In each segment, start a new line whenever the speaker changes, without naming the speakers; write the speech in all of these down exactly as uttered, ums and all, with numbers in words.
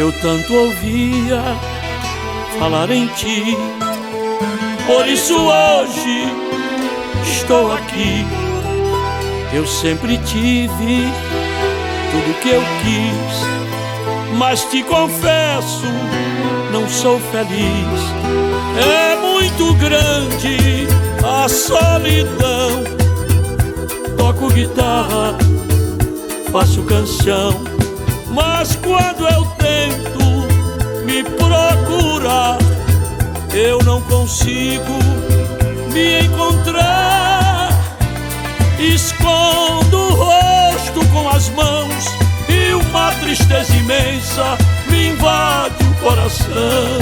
Eu tanto ouvia falar em ti, por isso hoje estou aqui. Eu sempre tive tudo que eu quis, mas te confesso, não sou feliz. É muito grande a solidão. Toco guitarra, faço canção, mas quando eu tento me procurar, eu não consigo me encontrar. Escondo o rosto com as mãos e uma tristeza imensa me invade o coração.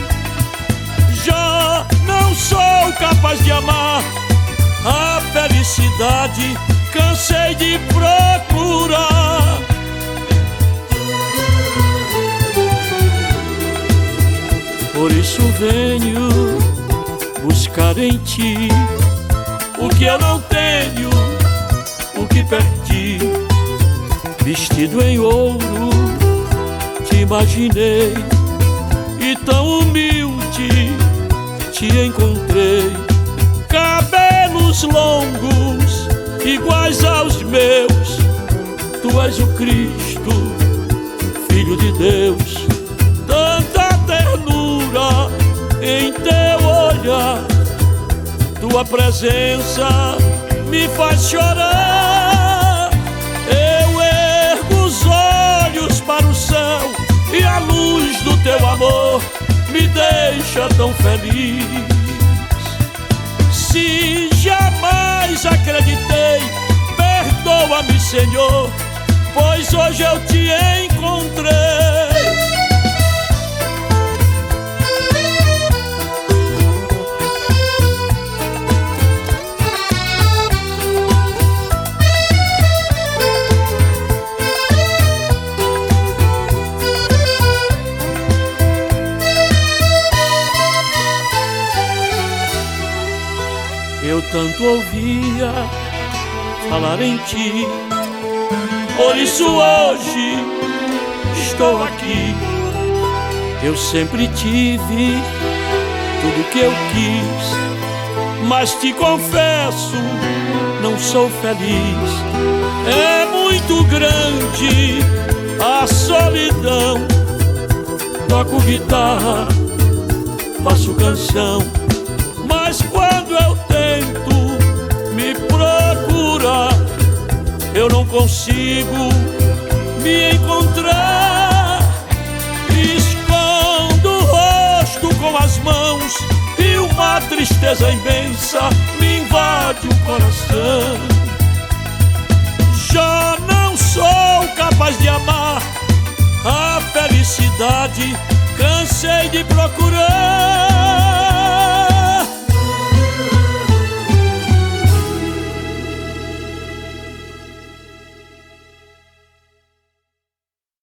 Já não sou capaz de amar a felicidade, cansei de procurar. Por isso venho buscar em ti o que eu não tenho, o que perdi. Vestido em ouro, te imaginei, e tão humilde te encontrei. Cabelos longos, iguais aos meus, tu és o Cristo, Filho de Deus. Tanta ternura em teu olhar, tua presença me faz chorar. Eu ergo os olhos para o céu e a luz do teu amor me deixa tão feliz. Se jamais acreditei, perdoa-me, Senhor, pois hoje eu te encontrei. Eu tanto ouvia falar em ti, por isso hoje estou aqui. Eu sempre tive tudo que eu quis, mas te confesso, não sou feliz. É muito grande a solidão. Toco guitarra, faço canção, mas quando eu tento me procurar, eu não consigo me encontrar. Escondo o rosto com as mãos e uma tristeza imensa me invade o coração. Já não sou capaz de amar a felicidade, cansei de procurar.